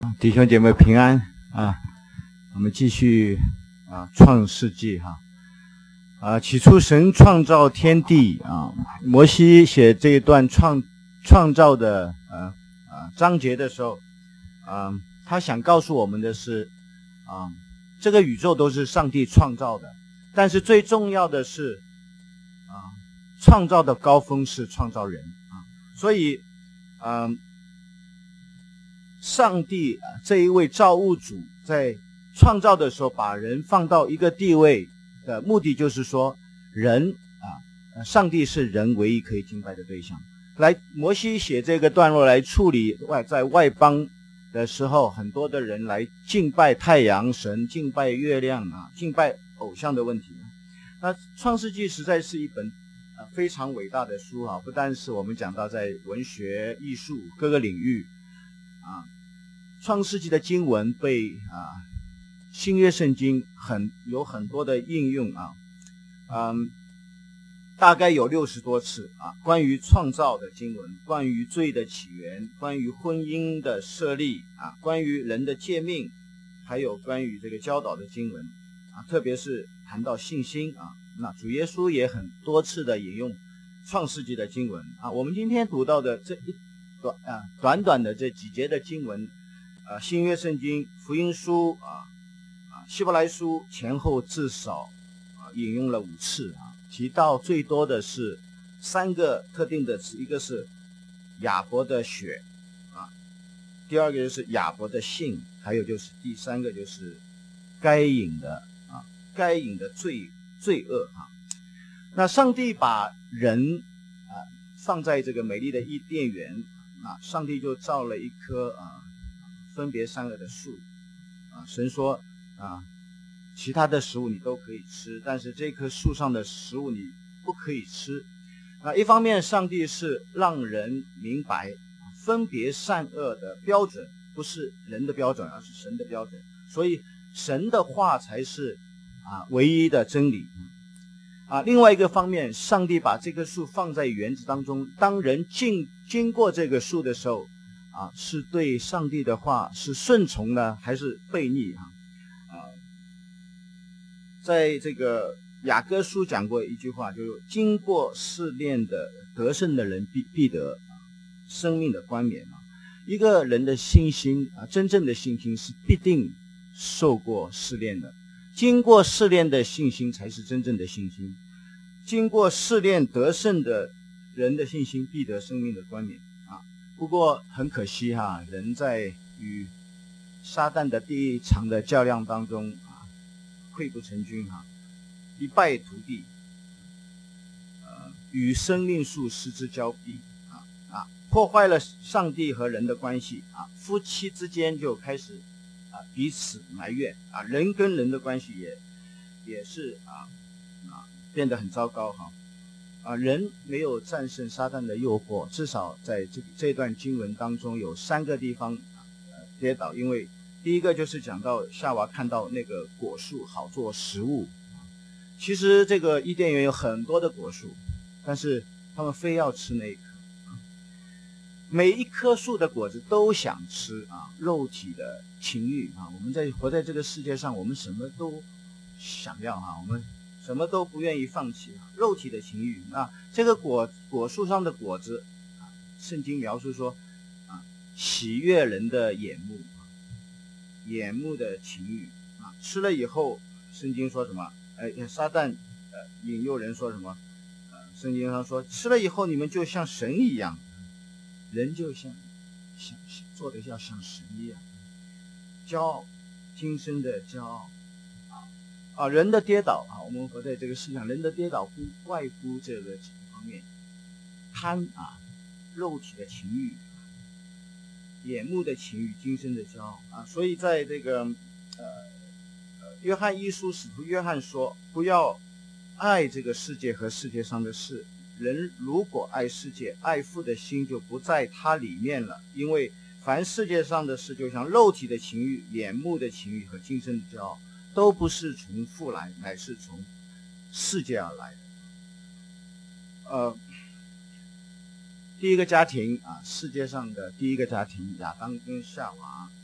弟兄姐妹平安啊！我们继续创世纪起初神创造天地摩西写这一段创造的章节的时候他想告诉我们的是这个宇宙都是上帝创造的，但是最重要的是创造的高峰是创造人所以上帝这一位造物主在创造的时候把人放到一个地位的目的，就是说人上帝是人唯一可以敬拜的对象。摩西写这个段落来处理在外邦的时候很多的人来敬拜太阳神、敬拜月亮敬拜偶像的问题。那创世纪实在是一本非常伟大的书不但是我们讲到在文学艺术各个领域创世纪的经文被新约圣经有很多的应用大概有60多次关于创造的经文，关于罪的起源，关于婚姻的设立关于人的诫命，还有关于这个教导的经文特别是谈到信心那主耶稣也很多次的引用创世纪的经文我们今天读到的这短短的这几节的经文新约圣经福音书希伯来书前后至少引用了5次提到最多的是3个特定的词，一个是亚伯的血第二个就是亚伯的信，还有就是第3个就是该隐的罪恶那上帝把人放在这个美丽的伊甸园上帝就造了一棵分别善恶的树神说其他的食物你都可以吃，但是这棵树上的食物你不可以吃一方面上帝是让人明白分别善恶的标准不是人的标准，而是神的标准，所以神的话才是唯一的真理另外一个方面，上帝把这棵树放在园子当中，当人经过这个树的时候是对上帝的话是顺从呢还是悖逆在这个雅各书讲过一句话，就是经过试炼的得胜的人必得生命的冠冕一个人的信心真正的信心是必定受过试炼的，经过试炼的信心才是真正的信心，经过试炼得胜的人的信心必得生命的冠冕不过很可惜人在与撒旦的第一场的较量当中溃不成军一败涂地与生命树失之交臂破坏了上帝和人的关系夫妻之间就开始彼此埋怨人跟人的关系也是变得很糟糕人没有战胜撒旦的诱惑，至少在这段经文当中有3个地方跌倒，因为第一个就是讲到夏娃看到那个果树好做食物其实这个伊甸园有很多的果树，但是他们非要吃那一棵每一棵树的果子都想吃肉体的情欲我们活在这个世界上，我们什么都想要我们什么都不愿意放弃肉体的情欲这个果树上的果子圣经描述说喜悦人的眼目的情欲吃了以后圣经说什么撒旦引诱人说什么圣经上说吃了以后你们就像神一样，人就像做的要像神一样骄傲，今生的骄傲人的跌倒我们活在这个世上，人的跌倒不外乎这个几个方面，贪肉体的情欲，眼目的情欲，今生的骄傲所以在这个约翰一书使徒约翰说不要爱这个世界和世界上的事，人如果爱世界，爱父的心就不在他里面了，因为凡世界上的事就像肉体的情欲、眼目的情欲和今生的骄傲，都不是从父来，乃是从世界而来的第一个家庭世界上的第一个家庭亚当跟夏娃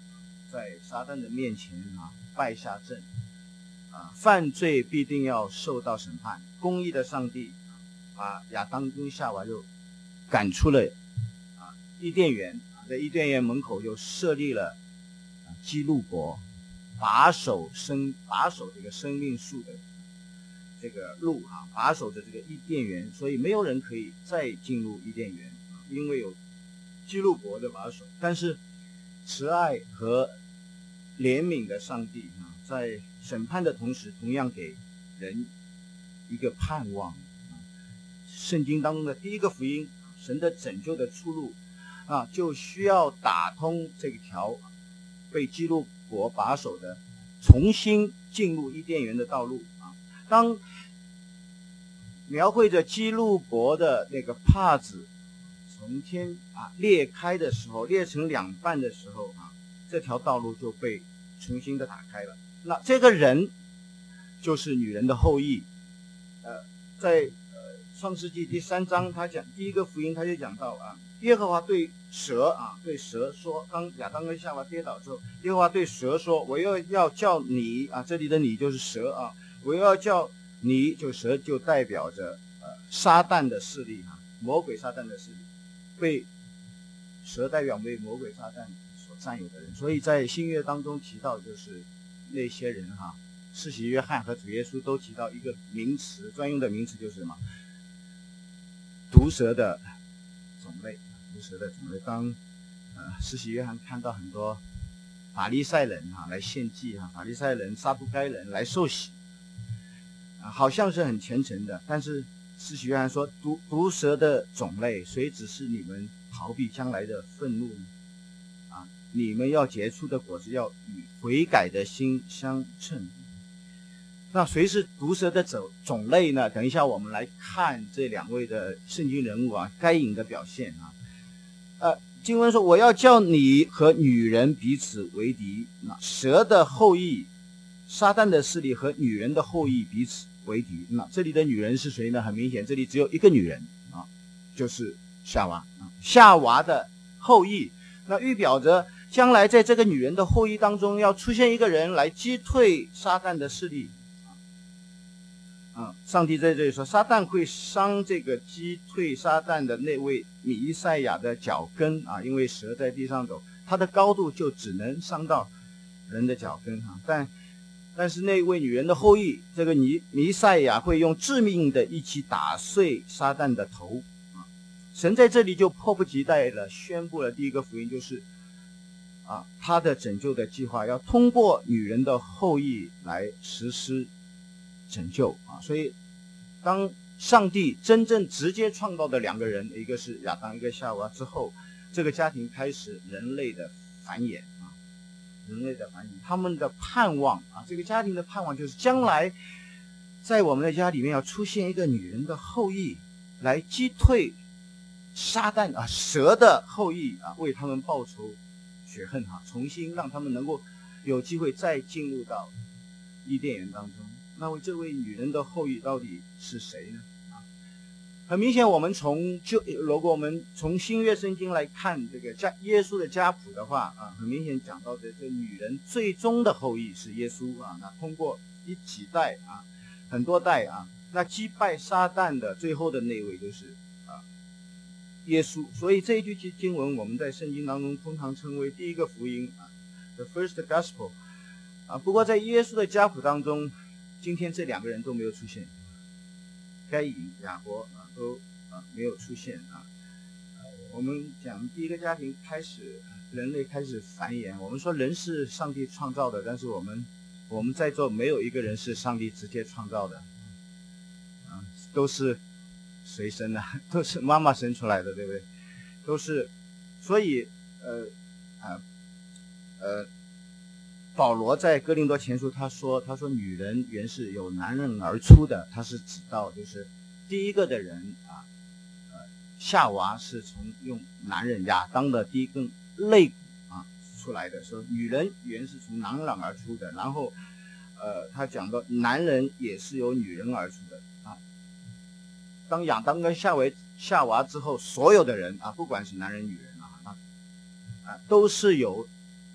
在撒旦的面前败下阵，犯罪必定要受到审判。公义的上帝把亚当跟夏娃就赶出了伊甸园，在伊甸园门口就设立了基路伯，把守这个生命树的这个路把守着这个伊甸园，所以没有人可以再进入伊甸园，因为有基路伯的把守。但是慈爱和怜悯的上帝在审判的同时，同样给人一个盼望。圣经当中的第一个福音，神的拯救的出路就需要打通这条被基路伯把守的重新进入伊甸园的道路当描绘着基路伯的那个帕子从天裂开的时候，裂成两半的时候这条道路就被重新的打开了。那这个人就是女人的后裔。在创世纪第3章，他讲第一个福音，他就讲到耶和华对蛇说，当亚当跟夏娃跌倒之后，耶和华对蛇说，我要叫你这里的你就是蛇我要叫你，就蛇就代表着撒旦的势力魔鬼撒旦的势力，被蛇代表为魔鬼撒旦所占有的人。所以在新约当中提到，就是那些人施洗约翰和主耶稣都提到一个名词，专用的名词就是什么？毒蛇的种类。当施洗约翰看到很多法利赛人来献祭法利赛人、撒都该人来受洗好像是很虔诚的，但是施洗约翰说毒蛇的种类，谁指示你们逃避将来的愤怒呢？你们要结出的果子要与悔改的心相称。那谁是毒蛇的种类呢？等一下我们来看这两位的圣经人物该隐的表现经文说，我要叫你和女人彼此为敌。蛇的后裔撒旦的势力和女人的后裔彼此为敌。那这里的女人是谁呢？很明显这里只有一个女人就是夏娃夏娃的后裔，那预表着将来在这个女人的后裔当中要出现一个人来击退撒旦的势力上帝在这里说，撒旦会伤这个击退撒旦的那位弥赛亚的脚跟因为蛇在地上走，它的高度就只能伤到人的脚跟但是那位女人的后裔，这个弥赛亚会用致命的一击打碎撒旦的头神在这里就迫不及待地宣布了第一个福音，就是他的拯救的计划要通过女人的后裔来实施拯救所以当上帝真正直接创造的两个人，一个是亚当，一个夏娃之后，这个家庭开始人类的繁衍他们的盼望这个家庭的盼望就是将来在我们的家里面要出现一个女人的后裔来击退撒旦蛇的后裔为他们报仇雪恨重新让他们能够有机会再进入到伊甸园当中。那位这位女人的后裔到底是谁呢？很明显，如果我们从新约圣经来看这个耶稣的家谱的话很明显讲到的这女人最终的后裔是耶稣那通过一几代很多代那击败撒旦的最后的那位就是耶稣。所以这一句经文我们在圣经当中通常称为第一个福音the first gospel 不过在耶稣的家谱当中，今天这两个人都没有出现，该隐、亚伯都没有出现我们讲第一个家庭开始，人类开始繁衍。我们说人是上帝创造的，但是我们在座没有一个人是上帝直接创造的都是谁生的？都是妈妈生出来的，对不对？都是，所以保罗在哥林多前书他说女人原是由男人而出的，他是指到就是第一个的人夏娃是从用男人亚当的第一根肋骨出来的，说女人原是从男人而出的，然后他讲到男人也是由女人而出的当亚当跟夏娃之后，所有的人不管是男人女人都是由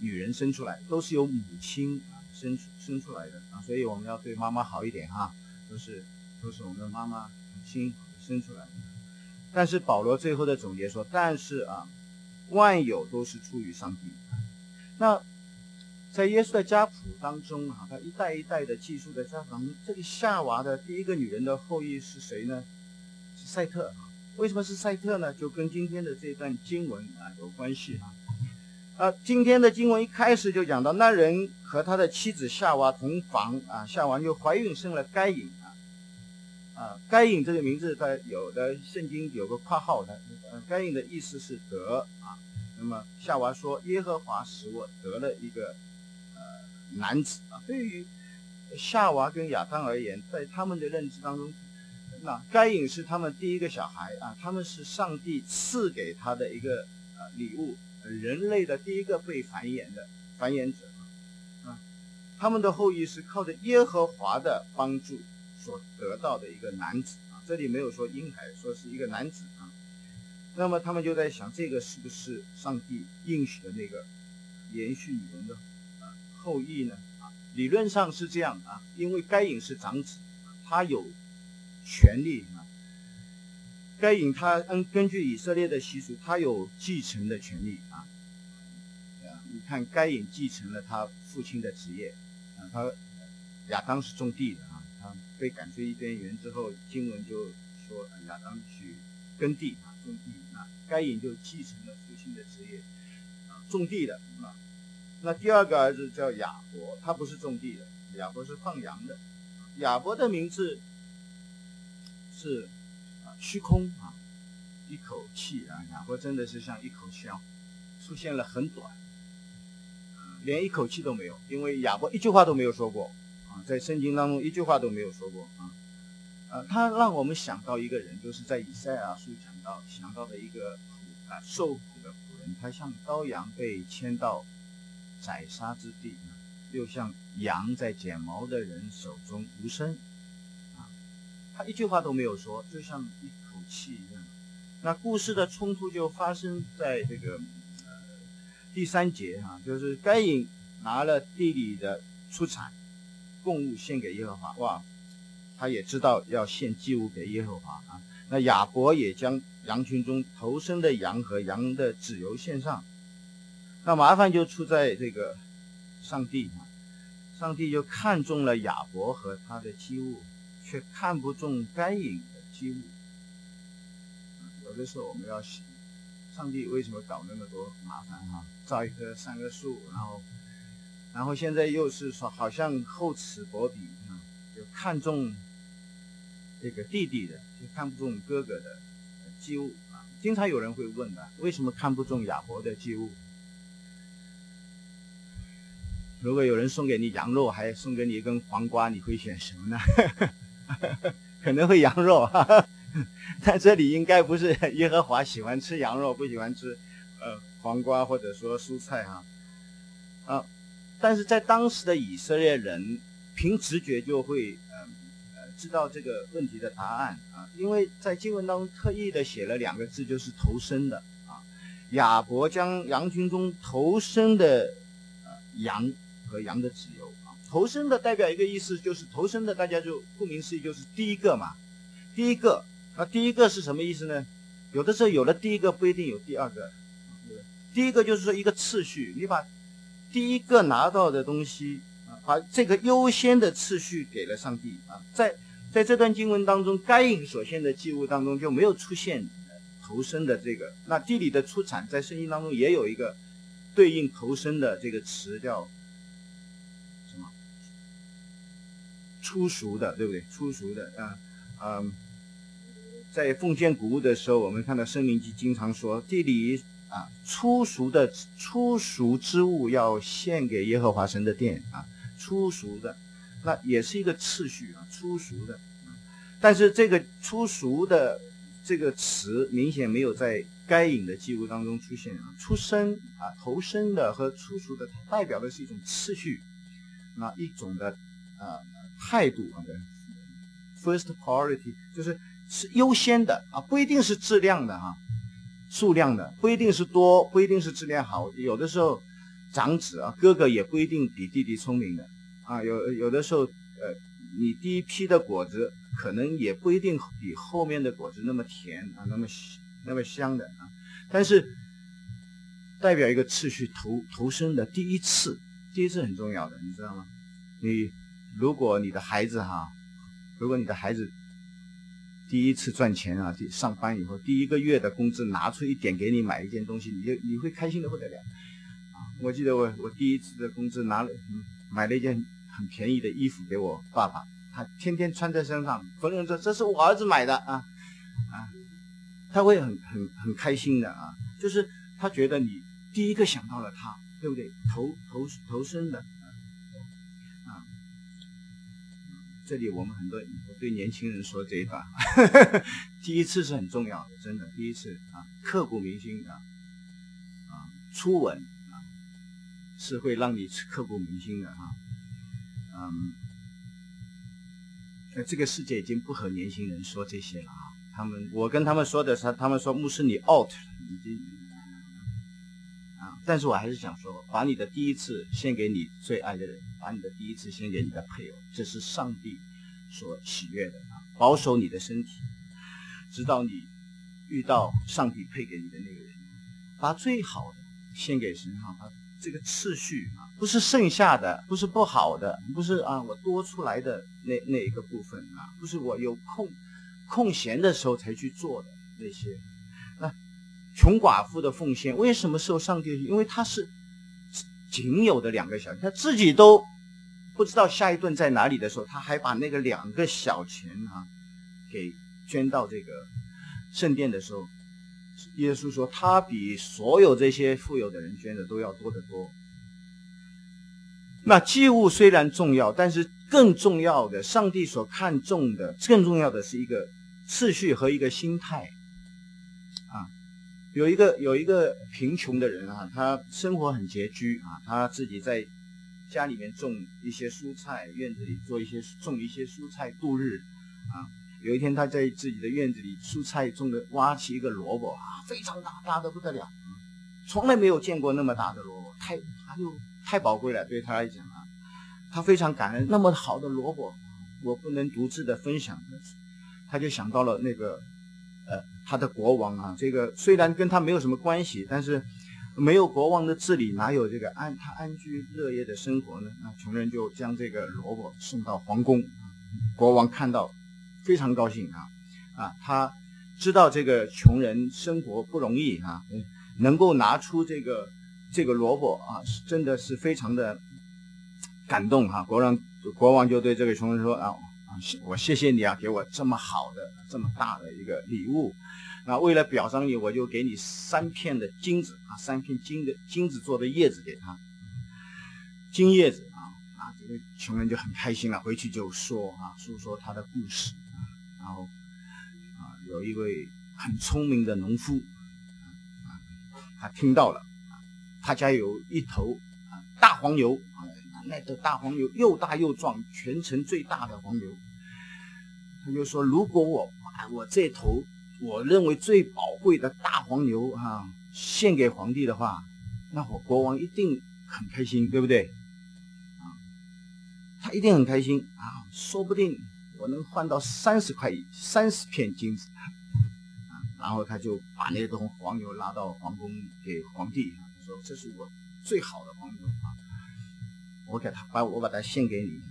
女人生出来，都是由母亲生出来的所以我们要对妈妈好一点都是我们的妈妈母亲生出来的。但是保罗最后的总结说，但是万有都是出于上帝。那在耶稣的家谱当中他一代一代的记述的家谱当中，这个夏娃的第一个女人的后裔是谁呢？是赛特为什么是赛特呢？就跟今天的这段经文有关系今天的经文一开始就讲到，那人和他的妻子夏娃同房夏娃就怀孕生了该隐该隐这个名字在有的圣经有个括号的该隐的意思是得那么夏娃说，耶和华使我得了一个男子对于夏娃跟亚当而言，在他们的认知当中，那该隐是他们第一个小孩他们是上帝赐给他的一个礼物，人类的第一个被繁衍者他们的后裔是靠着耶和华的帮助所得到的一个男子这里没有说婴孩，说是一个男子那么他们就在想，这个是不是上帝应许的那个连续女人的后裔呢理论上是这样因为该隐是长子他有权利该隐他根据以色列的习俗，他有继承的权利你看该隐继承了他父亲的职业他亚当是种地的他被赶出伊甸园之后，经文就说亚当去耕地种地该隐就继承了父亲的职业种地的那第二个儿子叫亚伯，他不是种地的，亚伯是放羊的。亚伯的名字是虚空一口气亚伯真的是像一口气出现了很短连一口气都没有，因为亚伯一句话都没有说过在圣经当中一句话都没有说过他让我们想到一个人，就是在以赛亚书想到的一个受苦的仆人，他像羔羊被牵到宰杀之地又像羊在剪毛的人手中无声他一句话都没有说，就像一口气一样。那故事的冲突就发生在这个第3节就是该隐拿了地里的出产供物献给耶和华他也知道要献祭物给耶和华那亚伯也将羊群中头生的羊和羊的脂油献上。那麻烦就出在这个上帝就看中了亚伯和他的祭物，却看不中该隐的祭物有的时候我们要想，上帝为什么搞那么多麻烦造一棵3棵树，然后现在又是说好像厚此薄彼就看中这个弟弟的，就看不中哥哥的祭物经常有人会问为什么看不中亚伯的祭物？如果有人送给你羊肉，还送给你一根黄瓜，你会选什么呢？可能会羊肉但这里应该不是耶和华喜欢吃羊肉，不喜欢吃黄瓜或者说蔬菜但是在当时的以色列人凭直觉就会知道这个问题的答案因为在经文当中特意的写了2个字，就是头生的亚伯将羊群中头生的羊和羊的脂油头生的代表一个意思，就是头生的大家就顾名思义就是第一个第一个那第一个是什么意思呢？有的时候有了第一个不一定有第二个第一个就是说一个次序，你把第一个拿到的东西把这个优先的次序给了上帝在这段经文当中，该隐所献的祭物当中就没有出现头生的这个。那地里的出产在圣经当中也有一个对应头生的这个词叫什么？初熟的，对不对？初熟的在奉献谷物的时候，我们看到申命记经常说地里初熟之物要献给耶和华神的殿初熟的，那也是一个次序初熟的但是这个初熟的这个词明显没有在该隐的祭物当中出现出生头生的和初熟的代表的是一种次序一种的态度first priority 就是优先的不一定是质量的数量的，不一定是多，不一定是质量好。有的时候长子啊，哥哥也不一定比弟弟聪明的啊，有的时候你第一批的果子可能也不一定比后面的果子那么甜啊，那么香的啊，但是代表一个次序投生的第一次很重要的，你知道吗？如果你的孩子第一次赚钱啊，上班以后第一个月的工资拿出一点给你买一件东西，你会开心的不得了啊！我记得我第一次的工资买了一件很便宜的衣服给我爸爸，他天天穿在身上，逢人说这是我儿子买的啊，他会很开心的啊，就是他觉得你第一个想到了他，对不对？投生的啊。这里我们我对年轻人说这一段，第一次是很重要的，真的，第一次啊，刻骨铭心啊，初吻啊，是会让你刻骨铭心的啊，这个世界已经不和年轻人说这些了啊，我跟他们说的是，他们说牧师你 out 已经啊，但是我还是想说，把你的第一次献给你最爱的人，把你的第一次献给你的配偶，这是上帝所喜悦的啊！保守你的身体，直到你遇到上帝配给你的那个人，把最好的献给神啊！把这个次序啊，不是剩下的，不是不好的，不是啊我多出来的那一个部分啊，不是我有空闲的时候才去做的那些。穷寡妇的奉献为什么受上帝？因为他是仅有的2个小钱，他自己都不知道下一顿在哪里的时候，他还把那个2个小钱啊给捐到这个圣殿的时候，耶稣说他比所有这些富有的人捐的都要多得多。那祭物虽然重要，但是更重要的，上帝所看重的，更重要的是一个次序和一个心态啊。有一个贫穷的人啊，他生活很拮据啊，他自己在家里面种一些蔬菜，院子里种一些蔬菜度日啊。有一天他在自己的院子里蔬菜挖起一个萝卜啊，非常大得不得了，从来没有见过那么大的萝卜，太宝贵了对他来讲啊，他非常感恩，那么好的萝卜我不能独自的分享的，他就想到了那个他的国王啊，这个虽然跟他没有什么关系，但是没有国王的治理，哪有这个他安居乐业的生活呢？那穷人就将这个萝卜送到皇宫，国王看到非常高兴啊，他知道这个穷人生活不容易啊，能够拿出这个萝卜啊，真的是非常的感动啊。国王就对这个穷人说啊，我谢谢你啊，给我这么好的这么大的一个礼物。那为了表彰你，我就给你3片的金子啊，3片金子做的叶子给他，金叶子啊，这个穷人就很开心了，回去就诉说他的故事然后有一位很聪明的农夫他听到了他家有一头大黄牛那头大黄牛又大又壮，全城最大的黄牛。他就说，如果我把我这头我认为最宝贵的大黄牛献给皇帝的话，那我国王一定很开心，对不对他一定很开心说不定我能换到30片金子然后他就把那头黄牛拉到皇宫给皇帝说，这是我最好的黄牛我把它献给你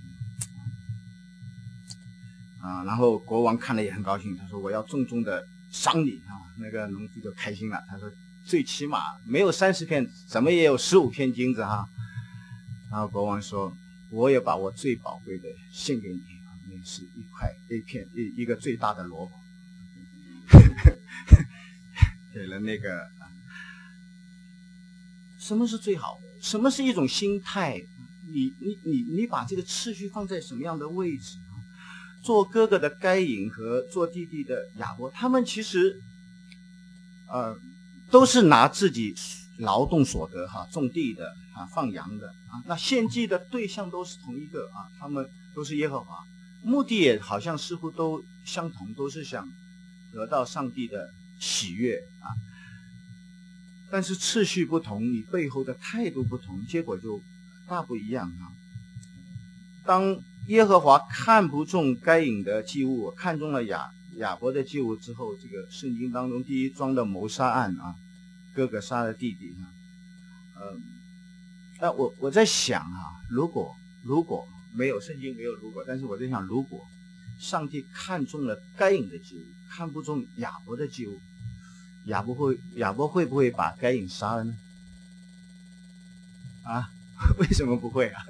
然后国王看了也很高兴，他说我要重重的赏你那个农夫就开心了，他说最起码没有30片，怎么也有15片金子然后国王说，我也把我最宝贵的献给你那是一个最大的萝卜给了那个什么是最好的？什么是一种心态？你把这个次序放在什么样的位置做哥哥的该隐和做弟弟的亚伯，他们其实都是拿自己劳动所得种地的放羊的那献祭的对象都是同一个他们都是耶和华，目的也好像似乎都相同，都是想得到上帝的喜悦但是次序不同，你背后的态度不同，结果就大不一样啊。当耶和华看不中该隐的祭物，看中了亚伯的祭物之后，这个圣经当中第一桩的谋杀案啊，哥哥杀了弟弟啊，我在想啊，如果没有圣经没有如果，但是我在想，如果上帝看中了该隐的祭物，看不中亚伯的祭物，亚伯会不会把该隐杀了呢？啊，为什么不会啊？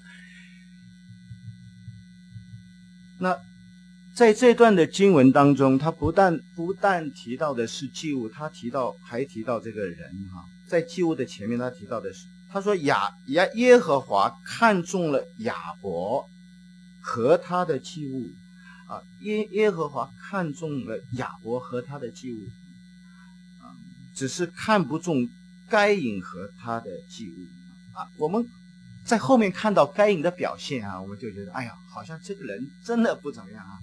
那在这段的经文当中，他不但提到的是祭物，他还提到这个人哈。在祭物的前面，他提到的是，他说耶和华看中了亚伯和他的祭物啊，耶和华看中了亚伯和他的祭物啊，只是看不中该隐和他的祭物啊。我们在后面看到该隐的表现啊，我们就觉得，哎呀，好像这个人真的不怎么样啊。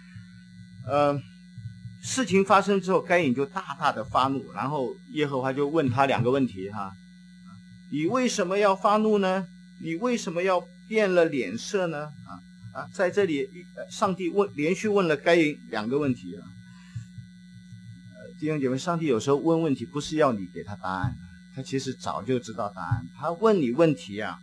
事情发生之后，该隐就大大的发怒，然后耶和华就问他2个问题哈，你为什么要发怒呢？你为什么要变了脸色呢？在这里，上帝连续问了该隐2个问题啊。弟兄姐妹，上帝有时候问问题不是要你给他答案，他其实早就知道答案。他问你问题啊，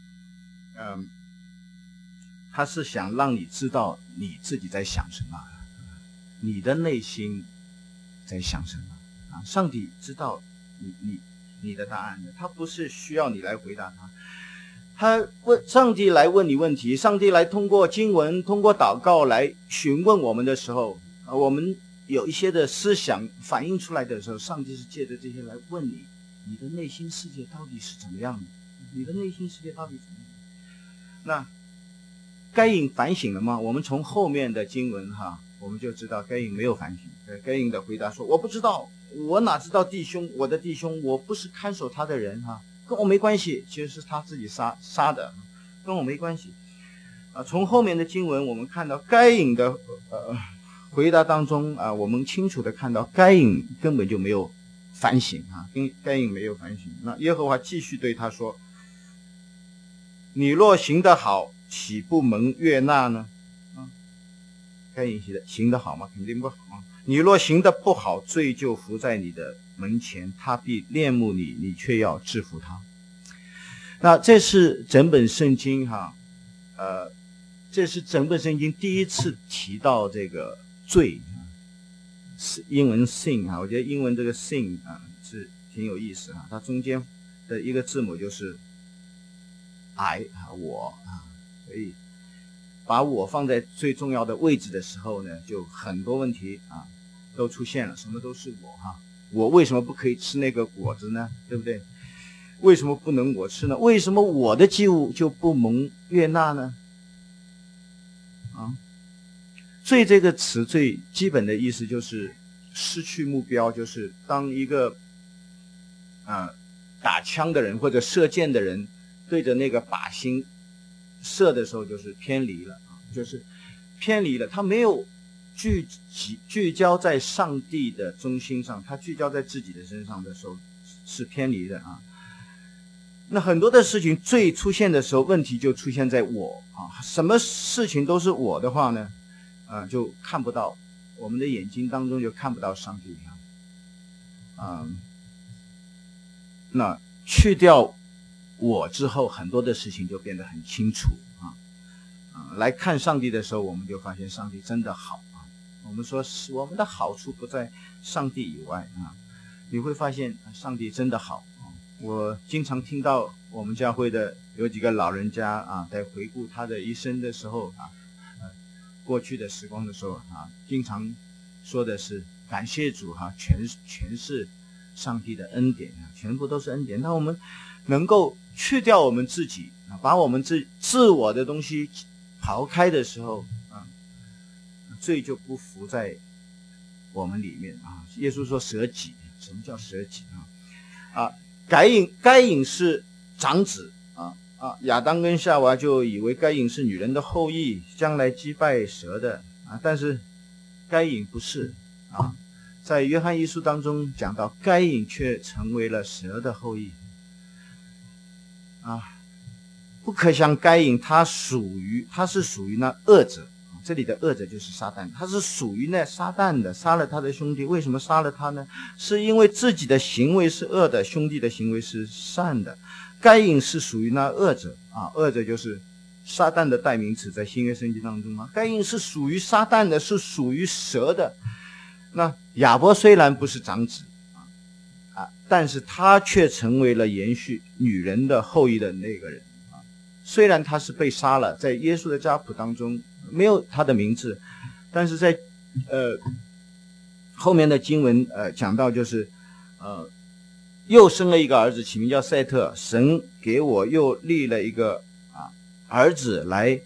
他是想让你知道你自己在想什么，你的内心在想什么啊？上帝知道你的答案的，他不是需要你来回答他。上帝来问你问题，上帝来通过经文、通过祷告来询问我们的时候，我们有一些的思想反映出来的时候，上帝是借着这些来问你，你的内心世界到底是怎么样的？你的内心世界到底怎么样？那该隐反省了吗？我们从后面的经文我们就知道该隐没有反省。该隐的回答说：“我不知道，我哪知道我的弟兄，我不是看守他的人跟我没关系。其实是他自己杀的，跟我没关系。”从后面的经文我们看到该隐的回答当中我们清楚的看到该隐根本就没有反省该隐没有反省。那耶和华继续对他说：“你若行得好，岂不蒙悦纳呢？”该隐行得好吗？肯定不好。你若行得不好，罪就伏在你的门前，他必恋慕你，你却要制服他。那这是整本圣经这是整本圣经第一次提到这个罪，英文 sin 我觉得英文这个 sin 是挺有意思它中间的一个字母就是 I 我所以把我放在最重要的位置的时候呢，就很多问题都出现了，什么都是我为什么不可以吃那个果子呢？对不对？为什么不能我吃呢？为什么我的祭物就不蒙悦纳呢？罪这个词最基本的意思就是失去目标，就是当一个打枪的人或者射箭的人对着那个靶心射的时候，就是偏离了他没有聚焦在上帝的中心上，他聚焦在自己的身上的时候是偏离的那很多的事情罪出现的时候，问题就出现在我什么事情都是我的话呢就看不到，我们的眼睛当中就看不到上帝那去掉我之后，很多的事情就变得很清楚来看上帝的时候，我们就发现上帝真的好我们说我们的好处不在上帝以外你会发现上帝真的好我经常听到我们教会的有几个老人家在回顾他的一生的时候过去的时光的时候经常说的是感谢主全是上帝的恩典全部都是恩典。当我们能够去掉我们自己把我们自我的东西刨开的时候罪就不伏在我们里面耶稣说舍己，什么叫舍己该隐是长子亚当跟夏娃就以为该隐是女人的后裔，将来击败蛇的但是该隐不是在约翰一书当中讲到，该隐却成为了蛇的后裔啊！不可想该隐他是属于那恶者，这里的恶者就是撒旦，他是属于那撒旦的，杀了他的兄弟。为什么杀了他呢？是因为自己的行为是恶的，兄弟的行为是善的。该隐是属于那恶者啊，恶者就是撒旦的代名词，在新约圣经当中啊，该隐是属于撒旦的，是属于蛇的。那亚伯虽然不是长子但是他却成为了延续女人的后裔的那个人啊。虽然他是被杀了，在耶稣的家谱当中没有他的名字，但是在后面的经文讲到，就是又生了一个儿子，起名叫赛特。神给我又立了一个儿子来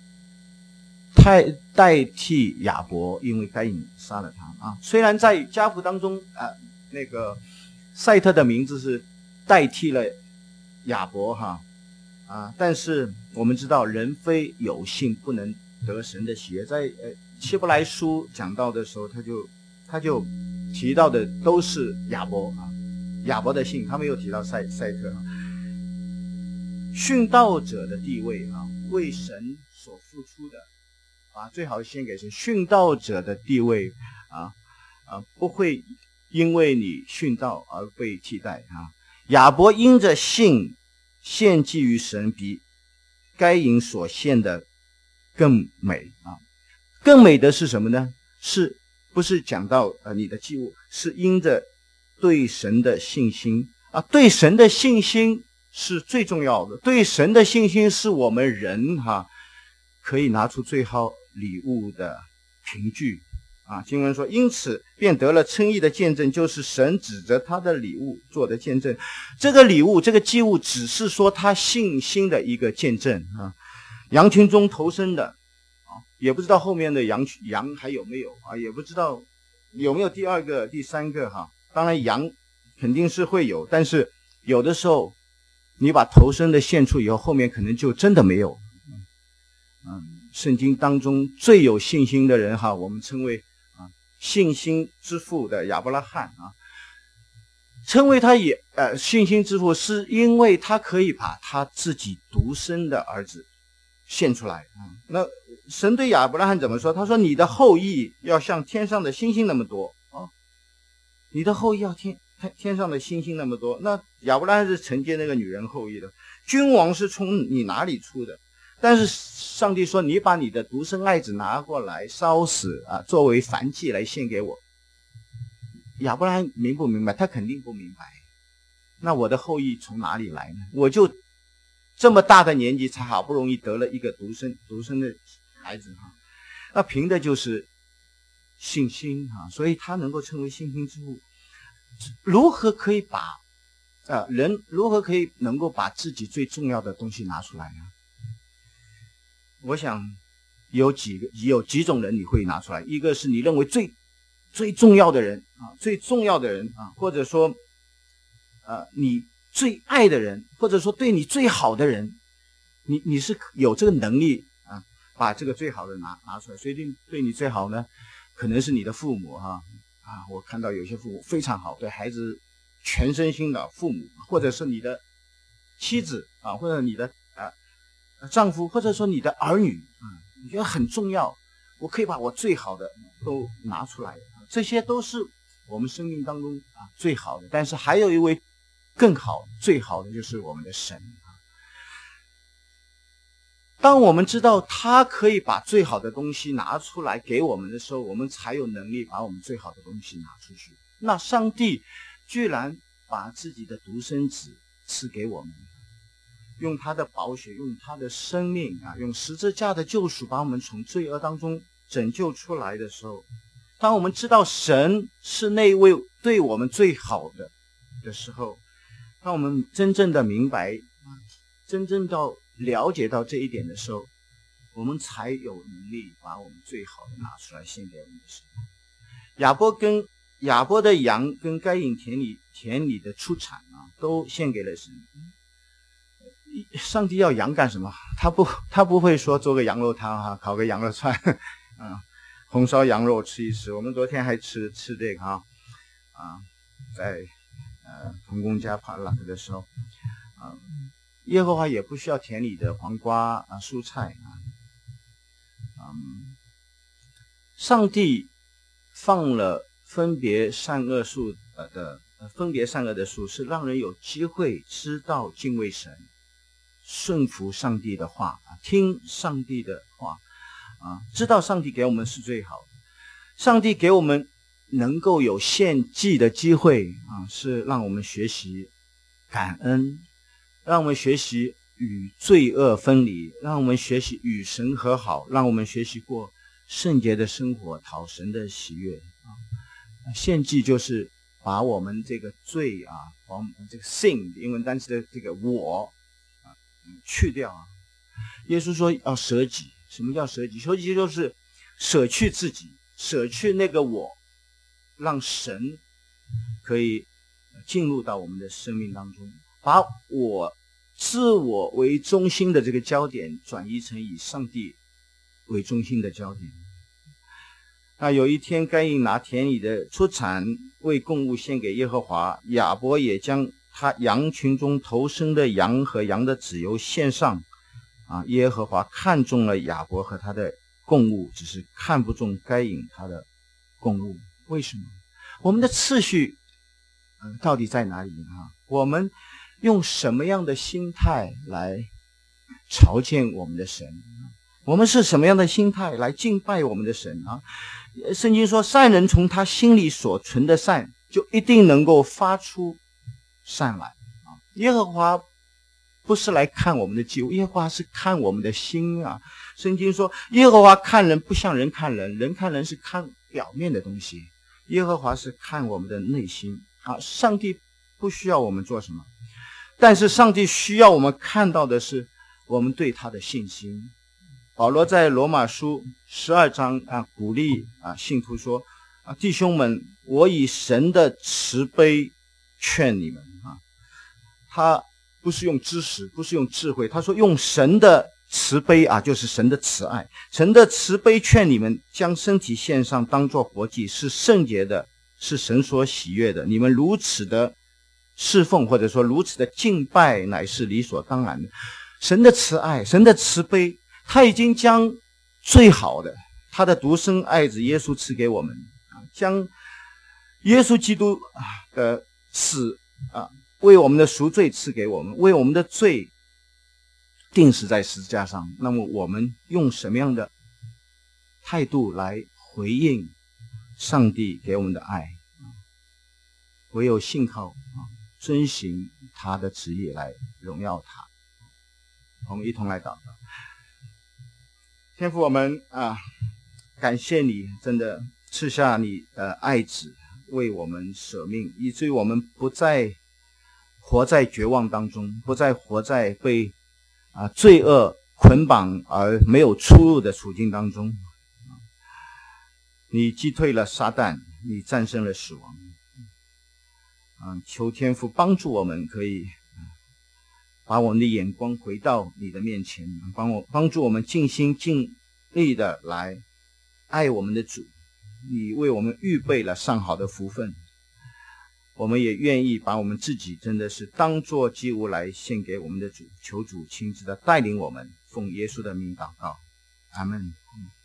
代替亚伯，因为该隐杀了他啊。虽然在家谱当中那个赛特的名字是代替了亚伯但是我们知道人非有信不能得神的喜悦。在希伯来书讲到的时候，他就提到的都是亚伯亚伯的信，他没有提到赛特殉道者的地位为神所付出的最好献给神。殉道者的地位不会因为你殉道而被替代亚伯因着信献祭于神，比该隐所献的更美更美的是什么呢？是不是讲到你的祭物，是因着对神的信心对神的信心是最重要的。对神的信心是我们人可以拿出最好礼物的凭据经文说，因此便得了称义的见证，就是神指着他的礼物做的见证。这个礼物，这个祭物，只是说他信心的一个见证羊群中投生的也不知道后面的羊还有没有也不知道有没有第二个第三个当然羊肯定是会有，但是有的时候你把头生的献出以后，后面可能就真的没有圣经当中最有信心的人我们称为信心之父的亚伯拉罕称为他信心之父，是因为他可以把他自己独生的儿子献出来那神对亚伯拉罕怎么说？他说你的后裔要像天上的星星那么多你的后裔要天上的星星那么多。那亚伯拉罕是承接那个女人后裔的，君王是从你哪里出的？但是上帝说，你把你的独生爱子拿过来烧死作为燔祭来献给我。亚伯拉罕明不明白？他肯定不明白。那我的后裔从哪里来呢？我就这么大的年纪才好不容易得了一个独生的孩子那凭的就是信心所以他能够称为信心之父。如何可以把人如何可以能够把自己最重要的东西拿出来呢？我想有几种人你会拿出来。一个是你认为最重要的人最重要的人或者说你最爱的人，或者说对你最好的人，你是有这个能力把这个最好的拿出来。所以对你最好呢，可能是你的父母我看到有些父母非常好，对孩子全身心的父母，或者是你的妻子或者你的丈夫，或者说你的儿女你觉得很重要，我可以把我最好的都拿出来这些都是我们生命当中最好的。但是还有一位更好最好的，就是我们的神当我们知道他可以把最好的东西拿出来给我们的时候，我们才有能力把我们最好的东西拿出去。那上帝居然把自己的独生子赐给我们，用他的宝血，用他的生命用十字架的救赎把我们从罪恶当中拯救出来的时候，当我们知道神是那位对我们最好的时候，当我们真正的明白真正到了解到这一点的时候，我们才有能力把我们最好的拿出来献给我们的神。亚伯的羊跟该隐田里的出产都献给了神。上帝要羊干什么？他不会说做个羊肉汤烤个羊肉串红烧羊肉吃一吃。我们昨天还吃这个在童工家爬栏的时候耶和华也不需要田里的黄瓜蔬菜上帝放了分别善恶树的树，是让人有机会知道敬畏神，顺服上帝的话，听上帝的话知道上帝给我们是最好的。上帝给我们能够有献祭的机会是让我们学习感恩，让我们学习与罪恶分离，让我们学习与神和好，让我们学习过圣洁的生活，讨神的喜悦献祭就是把我们这个罪把我们这个 sin 英文单词的这个我去掉耶稣说要舍己。什么叫舍己？舍己就是舍去自己，舍去那个我，让神可以进入到我们的生命当中，把自我为中心的这个焦点转移成以上帝为中心的焦点。那有一天，该隐拿田里的出产为供物献给耶和华，亚伯也将他羊群中头生的羊和羊的脂油献上耶和华看中了亚伯和他的供物，只是看不中该隐他的供物。为什么？我们的次序到底在哪里我们用什么样的心态来朝见我们的神？我们是什么样的心态来敬拜我们的神圣经说，善人从他心里所存的善，就一定能够发出善来耶和华不是来看我们的祭物，耶和华是看我们的心圣经说，耶和华看人不像人看人，人看人是看表面的东西，耶和华是看我们的内心上帝不需要我们做什么，但是上帝需要我们看到的是我们对他的信心。保罗在罗马书12章鼓励信徒说弟兄们，我以神的慈悲劝你们他不是用知识，不是用智慧，他说用神的慈悲就是神的慈爱，神的慈悲劝你们将身体献上，当作活祭，是圣洁的，是神所喜悦的。你们如此的侍奉，或者说如此的敬拜，乃是理所当然的。神的慈爱，神的慈悲，他已经将最好的，他的独生爱子耶稣赐给我们将耶稣基督的死为我们的赎罪赐给我们，为我们的罪钉死在十字架上。那么我们用什么样的态度来回应上帝给我们的爱？唯有信靠遵行他的旨意来荣耀他。我们一同来祷告。天父，我们感谢你真的赐下你的爱子为我们舍命，以至于我们不再活在绝望当中，不再活在被罪恶捆绑而没有出路的处境当中。你击退了撒旦，你战胜了死亡。求天父帮助我们，可以把我们的眼光回到你的面前，帮助我们尽心尽力的来爱我们的主。你为我们预备了上好的福分，我们也愿意把我们自己真的是当作祭物来献给我们的主。求主亲自的带领我们，奉耶稣的名祷告，阿们。